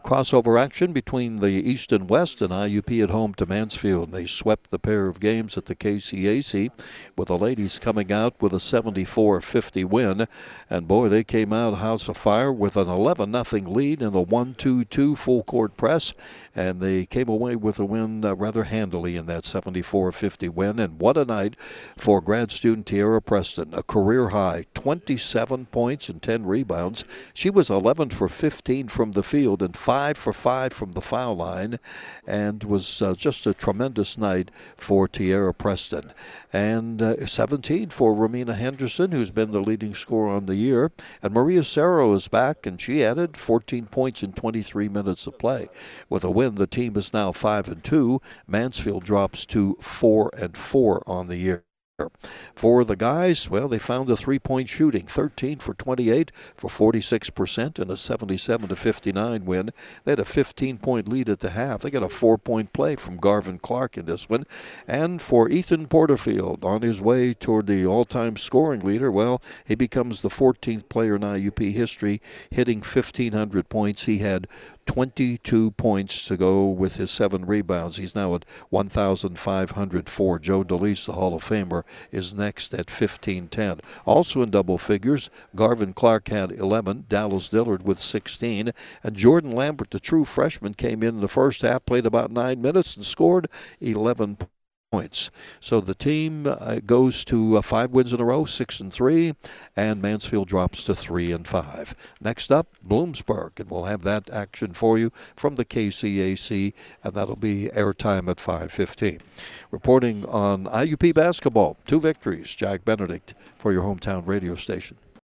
crossover action between the East and West, and IUP at home to Mansfield. They swept the pair of games at the KCAC, with the ladies coming out with a 74-50 win. And boy, they came out house of fire with an 11-0 lead in a 1-2-2 full court press, and they came away with a win rather handily in that 74-50 win. And what a night for grad student Tiara Preston, a career high 27 points and 10 rebounds. She was 11 for 15 from the field and 5 for 5 from the foul line, and was just a tremendous night for Tiara Preston. And 17 for Romina Henderson, who's been the leading scorer on the year. And Maria Cerro is back, and she added 14 points in 23 minutes of play. With a win, the team is now 5-2. Mansfield drops to 4-4 on the year. For the guys, well, they found the three-point shooting, 13 for 28 for 46% in a 77-59 win. They had a 15-point lead at the half. They got a 4-point play from Garvin Clark in this one. And for Ethan Porterfield, on his way toward the all-time scoring leader, well, he becomes the 14th player in IUP history hitting 1,500 points. He had 22 points to go with his 7 rebounds. He's now at 1,504. Joe DeLeese, the Hall of Famer, is next at 1,510. Also in double figures, Garvin Clark had 11, Dallas Dillard with 16, and Jordan Lambert, the true freshman, came in the first half, played about 9 minutes, and scored 11 points. So the team goes to 5 wins in a row, 6-3, and Mansfield drops to 3-5. Next up, Bloomsburg, and we'll have that action for you from the KCAC, and that'll be airtime at 5:15. Reporting on IUP basketball, 2 victories. Jack Benedict for your hometown radio station.